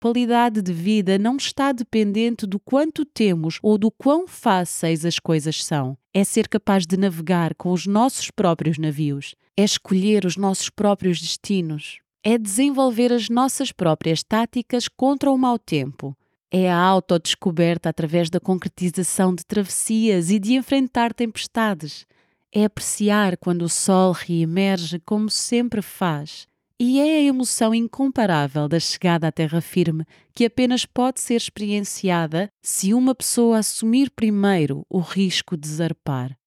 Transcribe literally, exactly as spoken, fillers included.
qualidade de vida não está dependente do quanto temos ou do quão fáceis as coisas são. É ser capaz de navegar com os nossos próprios navios. É escolher os nossos próprios destinos. É desenvolver as nossas próprias táticas contra o mau tempo. É a autodescoberta através da concretização de travessias e de enfrentar tempestades. É apreciar quando o sol reemerge como sempre faz. E é a emoção incomparável da chegada à terra firme que apenas pode ser experienciada se uma pessoa assumir primeiro o risco de zarpar.